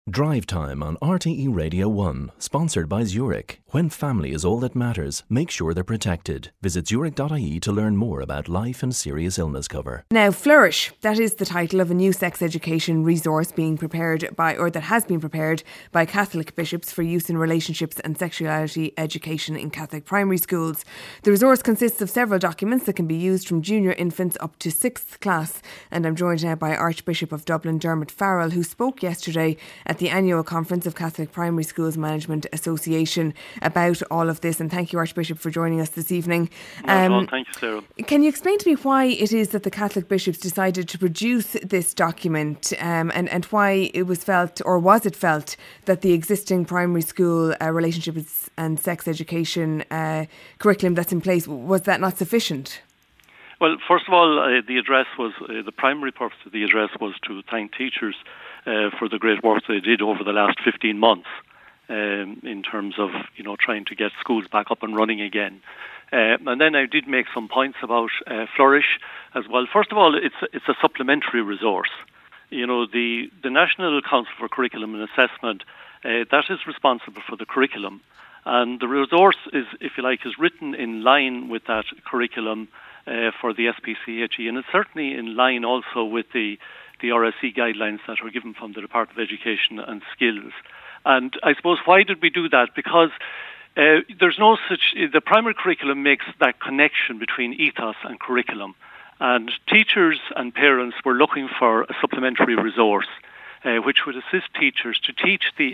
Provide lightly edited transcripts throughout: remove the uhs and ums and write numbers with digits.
Drive Time on RTE Radio 1, sponsored by Zurich. When family is all that matters, make sure they're protected. Visit zurich.ie to learn more about life and serious illness cover. Now, Flourish, that is the title of a new sex education resource being prepared by, or that has been prepared by Catholic bishops for use in relationships and sexuality education in Catholic primary schools. The resource consists of several documents that can be used from junior infants up to 6th class. And I'm joined now by Archbishop of Dublin, Dermot Farrell, who spoke yesterday at the annual conference of Catholic Primary Schools Management Association about all of this. And thank you, Archbishop, for joining us this evening. Thank you, Sarah. Can you explain to me why it is that the Catholic bishops decided to produce this document and why it was felt, or was it felt, that the existing primary school relationships and sex education curriculum that's in place, was that not sufficient? Well, first of all, the address was, the primary purpose of the address was to thank teachers for the great work they did over the last 15 months in terms of, trying to get schools back up and running again. And then I did make some points about Flourish as well. First of all, it's a supplementary resource. The National Council for Curriculum and Assessment, that is responsible for the curriculum. And the resource is, if you like, is written in line with that curriculum for the SPCHE, and it's certainly in line also with the RSE guidelines that were given from the Department of Education and Skills. And I suppose, why did we do that? Because there's no such, the primary curriculum makes that connection between ethos and curriculum. And teachers and parents were looking for a supplementary resource which would assist teachers to teach the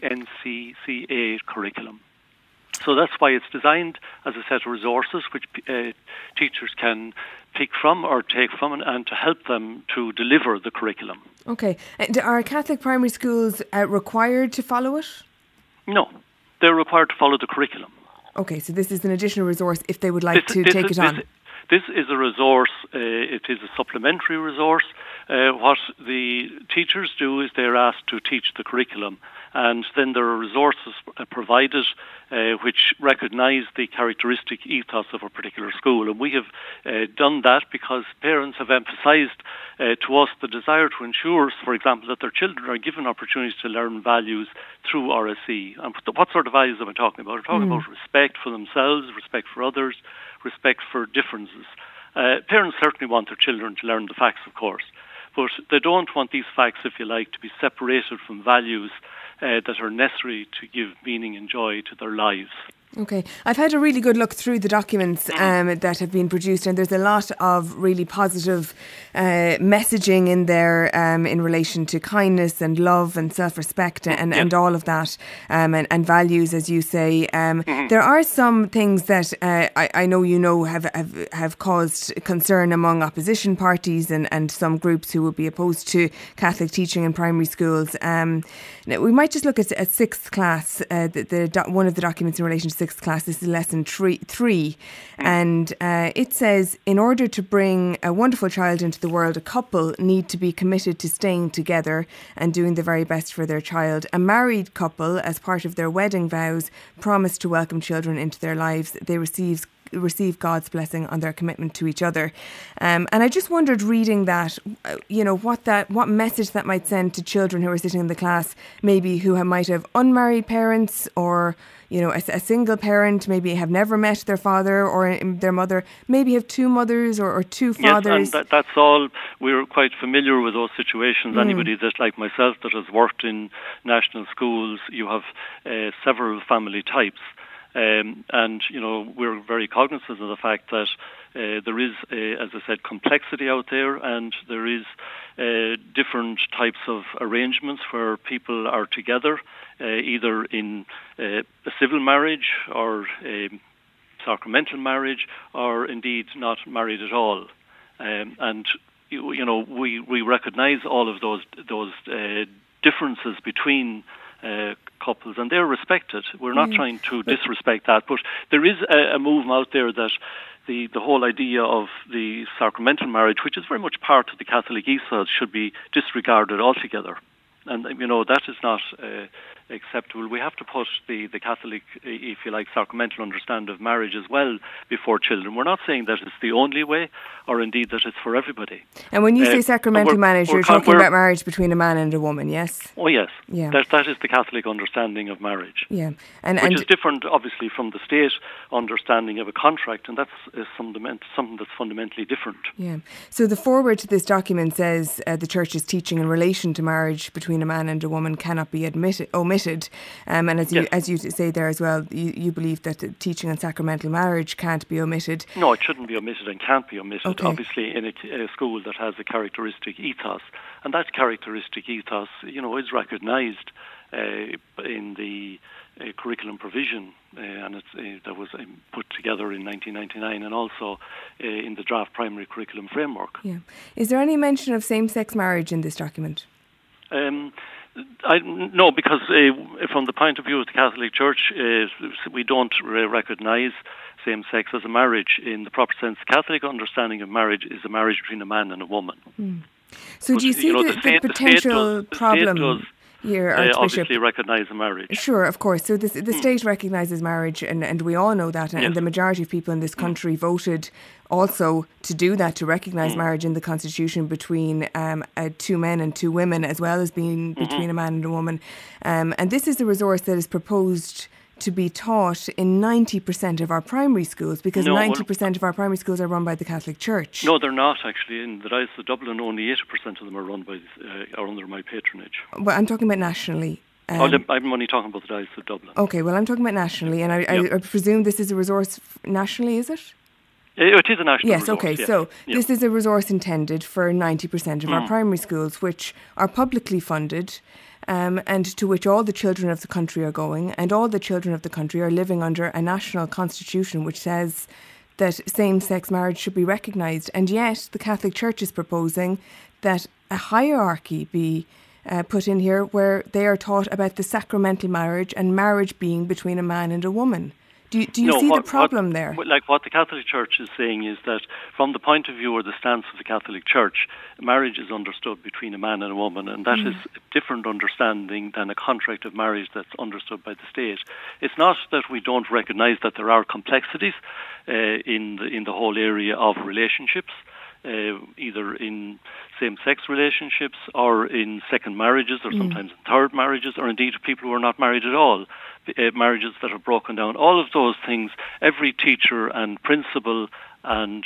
NCCA curriculum. So that's why it's designed as a set of resources which teachers can pick from or take from and to help them to deliver the curriculum. Okay. And are Catholic primary schools required to follow it? No, they're required to follow the curriculum. Okay, so this is an additional resource if they would like to take it on. This is a resource, it is a supplementary resource. What the teachers do is they're asked to teach the curriculum, and then there are resources provided which recognise the characteristic ethos of a particular school. And we have done that because parents have emphasised to us the desire to ensure, for example, that their children are given opportunities to learn values through RSE. And what sort of values am I talking about? I'm talking about respect for themselves, respect for others, respect for differences. Parents certainly want their children to learn the facts, of course, but they don't want these facts, if you like, to be separated from values that are necessary to give meaning and joy to their lives. Okay. I've had a really good look through the documents that have been produced, and there's a lot of really positive messaging in there in relation to kindness and love and self-respect and all of that and values, as you say. There are some things that I know have caused concern among opposition parties and some groups who would be opposed to Catholic teaching in primary schools. Now we might just look at 6th class, one of the documents in relation to 6th class. This is lesson 3 and it says, in order to bring a wonderful child into the world, a couple need to be committed to staying together and doing the very best for their child. A married couple, as part of their wedding vows, promise to welcome children into their lives. They receive God's blessing on their commitment to each other. And I just wondered, reading that, what message that might send to children who are sitting in the class, maybe who might have unmarried parents, or a single parent, maybe have never met their father or their mother, maybe have two mothers or two fathers. Yes, and that's all. We're quite familiar with those situations. Anybody that, like myself, that has worked in national schools, you have several family types. And, we're very cognizant of the fact that there is, as I said, complexity out there, and there is different types of arrangements where people are together, either in a civil marriage or a sacramental marriage, or indeed not married at all. And we recognise all of those differences between couples, and they're respected. We're not trying to disrespect that, but there is a move out there that the whole idea of the sacramental marriage, which is very much part of the Catholic ethos, should be disregarded altogether. And that is not acceptable. We have to put the Catholic, if you like, sacramental understanding of marriage as well before children. We're not saying that it's the only way, or indeed that it's for everybody. And when you say sacramental marriage, you're talking about marriage between a man and a woman, yes? Oh, yes. Yeah. That is the Catholic understanding of marriage. Yeah. Which is different, obviously, from the state understanding of a contract, and that's something that's fundamentally different. Yeah. So the foreword to this document says the Church's teaching in relation to marriage between a man and a woman cannot be omitted. And as you say there as well, you believe that the teaching on sacramental marriage can't be omitted. No, it shouldn't be omitted and can't be omitted. Okay. Obviously, in a school that has a characteristic ethos, and that characteristic ethos, is recognised in the curriculum provision, and that was put together in 1999, and also in the draft primary curriculum framework. Yeah. Is there any mention of same-sex marriage in this document? No, because from the point of view of the Catholic Church, we don't recognise same-sex as a marriage in the proper sense. The Catholic understanding of marriage is a marriage between a man and a woman. Mm. So do you see the potential problem here, Archbishop? Obviously recognise a marriage. Sure, of course. So the state recognises marriage, and we all know that, and the majority of people in this country voted also to do that, to recognise marriage in the Constitution between two men and two women, as well as being between a man and a woman. And this is a resource that is proposed to be taught in 90% of our primary schools, because 90% of our primary schools are run by the Catholic Church. No, they're not, actually. In the Diocese of Dublin, only 80% of them are run by are under my patronage. Well, I'm talking about nationally. I'm only talking about the Diocese of Dublin. Okay, well, I'm talking about nationally, and I presume this is a resource nationally, is it? It is a national resource. Okay, yes. So this is a resource intended for 90% of our primary schools, which are publicly funded, and to which all the children of the country are going, and all the children of the country are living under a national constitution which says that same-sex marriage should be recognised. And yet the Catholic Church is proposing that a hierarchy be put in here where they are taught about the sacramental marriage and marriage being between a man and a woman. Do you see the problem there? What the Catholic Church is saying is that from the point of view or the stance of the Catholic Church, marriage is understood between a man and a woman, and that is a different understanding than a contract of marriage that's understood by the state. It's not that we don't recognise that there are complexities in the whole area of relationships, either in same-sex relationships or in second marriages or sometimes in third marriages, or indeed people who are not married at all, marriages that are broken down. All of those things, every teacher and principal and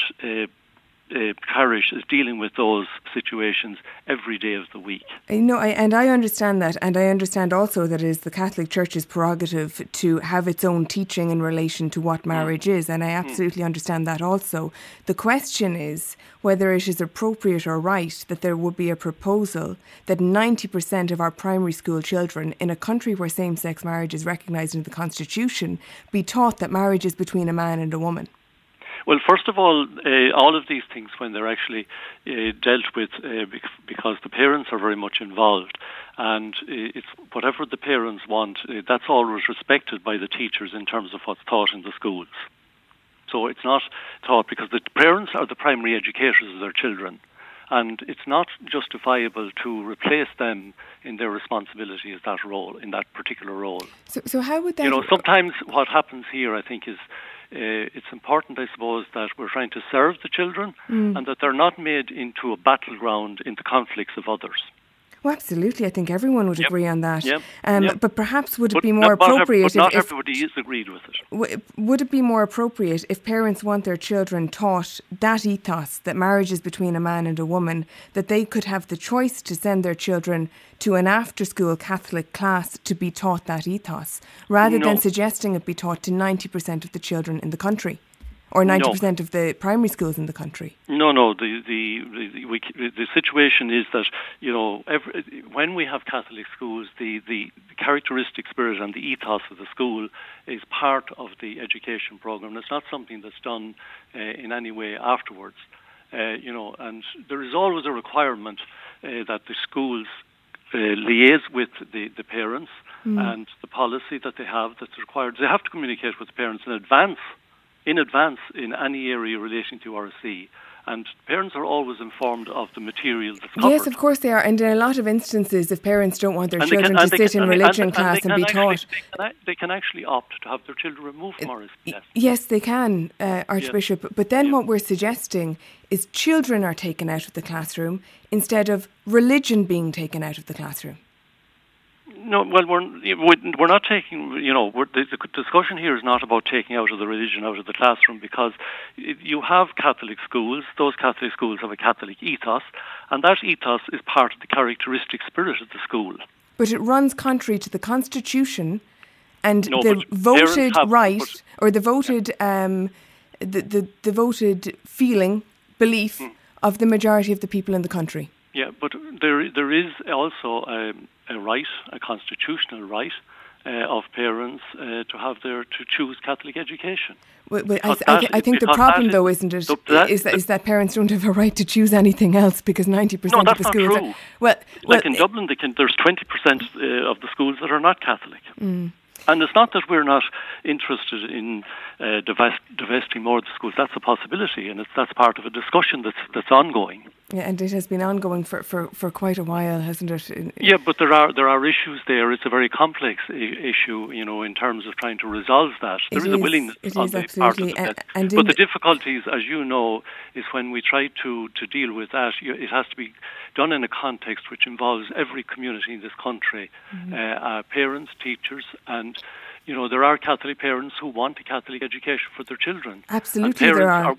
parish is dealing with those situations every day of the week. I understand that, and I understand also that it is the Catholic Church's prerogative to have its own teaching in relation to what marriage is, and I absolutely understand that also. The question is whether it is appropriate or right that there would be a proposal that 90% of our primary school children in a country where same-sex marriage is recognised in the Constitution be taught that marriage is between a man and a woman. Well, first of all of these things, when they're actually dealt with, because the parents are very much involved, and it's whatever the parents want, that's always respected by the teachers in terms of what's taught in the schools. So it's not taught because the parents are the primary educators of their children, and it's not justifiable to replace them in their responsibility as that role, in that particular role. So how would that... sometimes what happens here, I think, is it's important, I suppose, that we're trying to serve the children and that they're not made into a battleground in the conflicts of others. Well, absolutely. I think everyone would agree on that. Yep. But perhaps would it be more appropriate... Not everybody is agreed with it. Would it be more appropriate if parents want their children taught that ethos, that marriage is between a man and a woman, that they could have the choice to send their children to an after-school Catholic class to be taught that ethos, rather than suggesting it be taught to 90% of the children in the country? Or 90% of the primary schools in the country? No. The situation is that, when we have Catholic schools, the characteristic spirit and the ethos of the school is part of the education program. It's not something that's done in any way afterwards. And there is always a requirement that the schools liaise with the parents and the policy that they have that's required. They have to communicate with the parents in advance in any area relating to RSE, And parents are always informed of the material that's covered. Yes, of course they are. And in a lot of instances, if parents don't want their children to sit in religion class and be taught... They can actually opt to have their children removed from RSPS. Yes, they can, Archbishop. Yes. But then what we're suggesting is children are taken out of the classroom instead of religion being taken out of the classroom. No, well, we're not taking, the discussion here is not about taking out of the religion out of the classroom, because you have Catholic schools. Those Catholic schools have a Catholic ethos, and that ethos is part of the characteristic spirit of the school. But it runs contrary to the Constitution and the voted right, or the voted, the voted feeling, belief of the majority of the people in the country. Yeah, but there is also a right, a constitutional right of parents to choose Catholic education. Well, I think the problem, though, isn't it, is that parents don't have a right to choose anything else, because 90% of the schools... No, that's not true. Like in Dublin, there's 20% of the schools that are not Catholic. Mm. And it's not that we're not interested in divesting more of the schools. That's a possibility, and that's part of a discussion that's ongoing. Yeah, and it has been ongoing for quite a while, hasn't it? Yeah, but there are issues there. It's a very complex issue, in terms of trying to resolve that. There is a willingness on the part of the parents. But the difficulties, as you know, is when we try to deal with that, it has to be done in a context which involves every community in this country, parents, teachers, and there are Catholic parents who want a Catholic education for their children. Absolutely, and there are.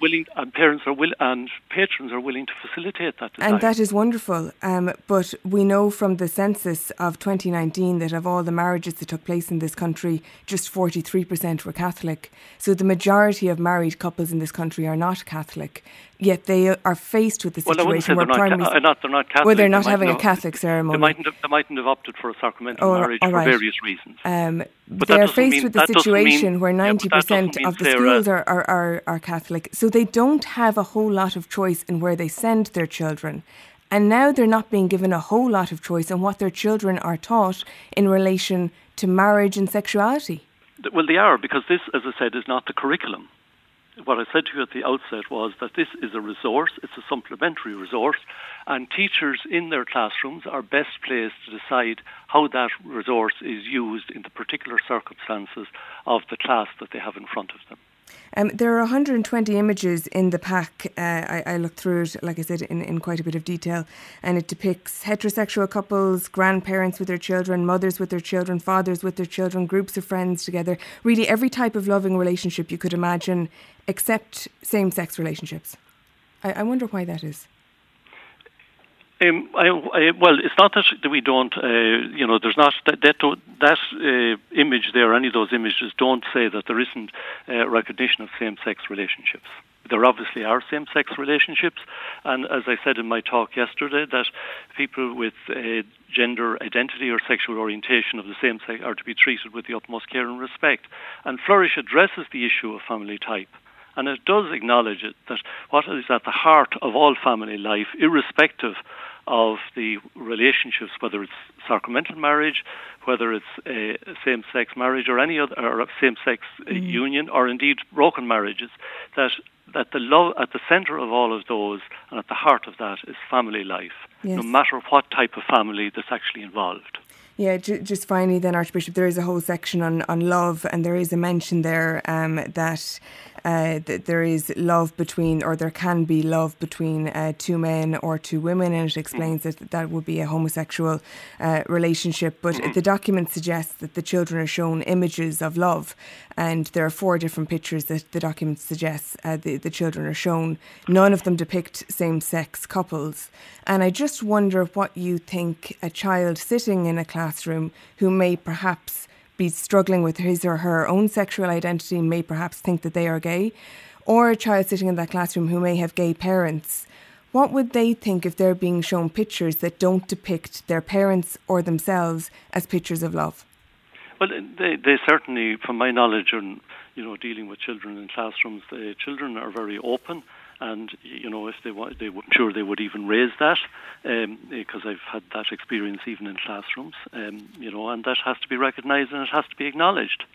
And patrons are willing to facilitate that desire. And that is wonderful. But we know from the census of 2019 that of all the marriages that took place in this country, just 43% were Catholic. So the majority of married couples in this country are not Catholic. Yet they are faced with the situation where they're not Catholic. Well, they're not having a Catholic ceremony. They mightn't have opted for a sacramental marriage for various reasons. But they're faced with the situation where 90% of the schools are Catholic. So they don't have a whole lot of choice in where they send their children. And now they're not being given a whole lot of choice in what their children are taught in relation to marriage and sexuality. Well, they are, because this, as I said, is not the curriculum. What I said to you at the outset was that this is a resource, it's a supplementary resource, and teachers in their classrooms are best placed to decide how that resource is used in the particular circumstances of the class that they have in front of them. There are 120 images in the pack. I looked through it, like I said, in quite a bit of detail, and it depicts heterosexual couples, grandparents with their children, mothers with their children, fathers with their children, groups of friends together. Really every type of loving relationship you could imagine, except same-sex relationships. I wonder why that is. Well, it's not that we don't, there's not that image there, any of those images don't say that there isn't recognition of same-sex relationships. There obviously are same-sex relationships, and as I said in my talk yesterday, that people with gender identity or sexual orientation of the same sex are to be treated with the utmost care and respect. And Flourish addresses the issue of family type. And it does acknowledge that what is at the heart of all family life, irrespective of the relationships, whether it's sacramental marriage, whether it's a same-sex marriage or any other, or a same-sex union, or indeed broken marriages, that the love at the centre of all of those and at the heart of that is family life, no matter what type of family that's actually involved. Yeah, just finally then, Archbishop, there is a whole section on love, and there is a mention there that there is love between, or there can be love between two men or two women, and it explains that would be a homosexual relationship. But the document suggests that the children are shown images of love, and there are 4 different pictures that the document suggests the children are shown. None of them depict same-sex couples. And I just wonder what you think a child sitting in a classroom who may perhaps be struggling with his or her own sexual identity, may perhaps think that they are gay, or a child sitting in that classroom who may have gay parents, what would they think if they're being shown pictures that don't depict their parents or themselves as pictures of love? Well, they certainly, from my knowledge and dealing with children in classrooms, the children are very open. And, if they want, I'm sure they would even raise that, because I've had that experience even in classrooms, and that has to be recognised and it has to be acknowledged.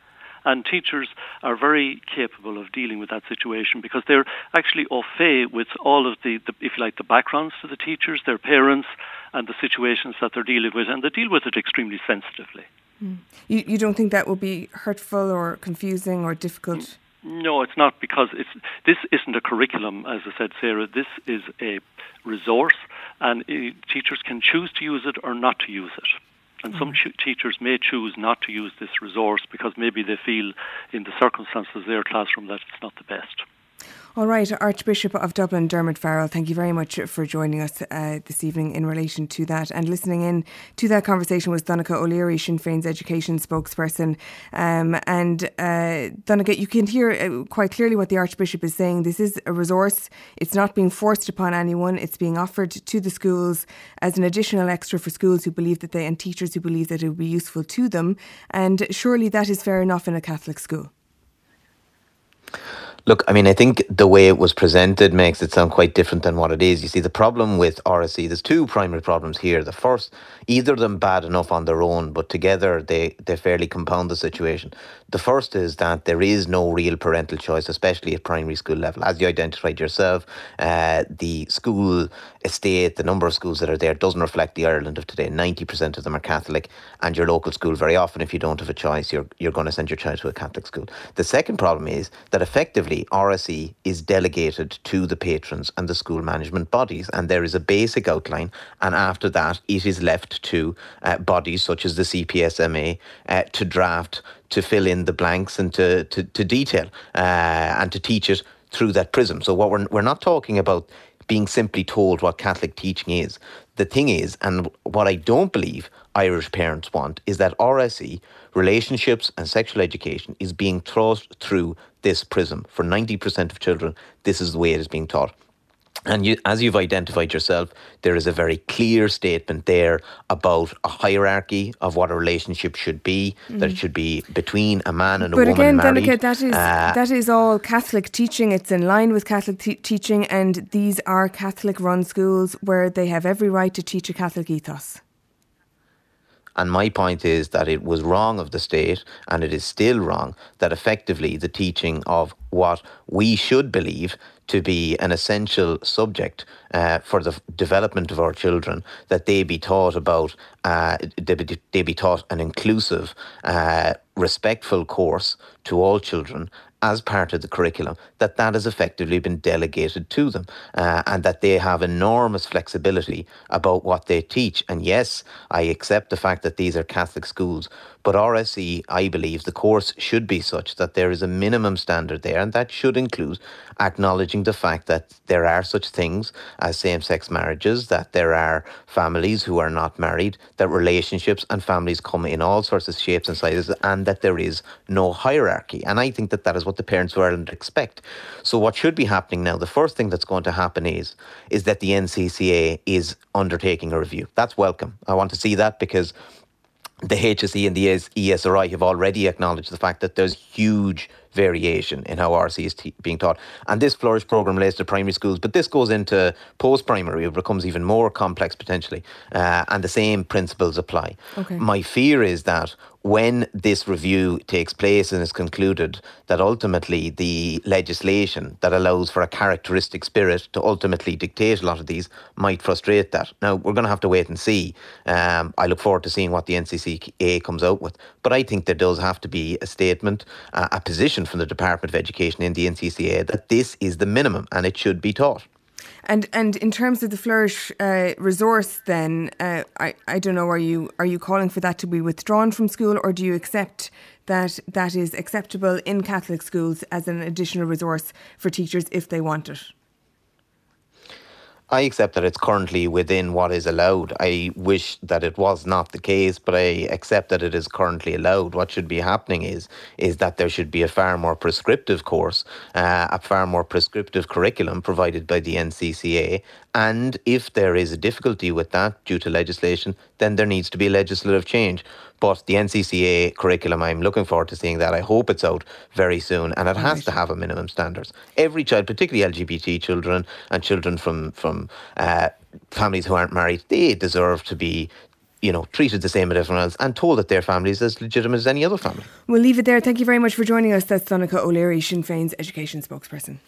And teachers are very capable of dealing with that situation because they're actually au fait with all of the, if you like, the backgrounds to the teachers, their parents, and the situations that they're dealing with, and they deal with it extremely sensitively. You don't think that will be hurtful or confusing or difficult? No, it's not, because this isn't a curriculum, as I said, Sarah. This is a resource, and teachers can choose to use it or not to use it. And some teachers may choose not to use this resource because maybe they feel in the circumstances of their classroom that it's not the best. All right, Archbishop of Dublin, Dermot Farrell, thank you very much for joining us this evening in relation to that. And listening in to that conversation was Donncha O'Leary, Sinn Féin's education spokesperson. Donncha, you can hear quite clearly what the Archbishop is saying. This is a resource. It's not being forced upon anyone. It's being offered to the schools as an additional extra for schools who believe that and teachers who believe that it will be useful to them. And surely that is fair enough in a Catholic school. Look, I mean, I think the way it was presented makes it sound quite different than what it is. You see, the problem with RSE, there's two primary problems here. The first, either of them bad enough on their own, but together they fairly compound the situation. The first is that there is no real parental choice, especially at primary school level. As you identified yourself, the school estate, the number of schools that are there doesn't reflect the Ireland of today. 90% of them are Catholic, and your local school, very often, if you don't have a choice, you're going to send your child to a Catholic school. The second problem is that effectively RSE is delegated to the patrons and the school management bodies, and there is a basic outline, and after that it is left to bodies such as the CPSMA to draft, to fill in the blanks and to detail and to teach it through that prism. So what we're not talking about being simply told what Catholic teaching is. The thing is, and what I don't believe Irish parents want, is that RSE, relationships and sexual education, is being taught through this prism. For 90% of children, this is the way it is being taught. And as you've identified yourself, there is a very clear statement there about a hierarchy of what a relationship should be, that it should be between a man and a woman married. But again, Donncha, that is all Catholic teaching. It's in line with Catholic teaching, and these are Catholic-run schools where they have every right to teach a Catholic ethos. And my point is that it was wrong of the state, and it is still wrong, that effectively the teaching of what we should believe to be an essential subject for the development of our children, that they be taught about, they be taught an inclusive, respectful course to all children as part of the curriculum, that has effectively been delegated to them, and that they have enormous flexibility about what they teach. And yes, I accept the fact that these are Catholic schools, but RSE, I believe the course should be such that there is a minimum standard there, and that should include acknowledging the fact that there are such things as same-sex marriages, that there are families who are not married, that relationships and families come in all sorts of shapes and sizes, and that there is no hierarchy. And I think that is what the parents of Ireland expect. So what should be happening now, the first thing that's going to happen is that the NCCA is undertaking a review. That's welcome. I want to see that, because the HSE and the ESRI have already acknowledged the fact that there's huge variation in how RSE is being taught. And this Flourish programme relates to primary schools, but this goes into post-primary. It becomes even more complex potentially, and the same principles apply. Okay. My fear is that when this review takes place and is concluded, that ultimately the legislation that allows for a characteristic spirit to ultimately dictate a lot of these might frustrate that. Now, we're going to have to wait and see. I look forward to seeing what the NCCA comes out with. But I think there does have to be a statement, a position from the Department of Education in the NCCA that this is the minimum and it should be taught. And in terms of the Flourish resource, then I don't know. Are you calling for that to be withdrawn from school, or do you accept that is acceptable in Catholic schools as an additional resource for teachers if they want it? I accept that it's currently within what is allowed. I wish that it was not the case, but I accept that it is currently allowed. What should be happening is that there should be a far more prescriptive course, a far more prescriptive curriculum provided by the NCCA. And if there is a difficulty with that due to legislation, then there needs to be legislative change. But the NCCA curriculum, I'm looking forward to seeing that. I hope it's out very soon, and it has to have a minimum standards. Every child, particularly LGBT children and children from families who aren't married, they deserve to be treated the same as everyone else and told that their family is as legitimate as any other family. We'll leave it there. Thank you very much for joining us. That's Donncha O'Leary, Sinn Féin's education spokesperson.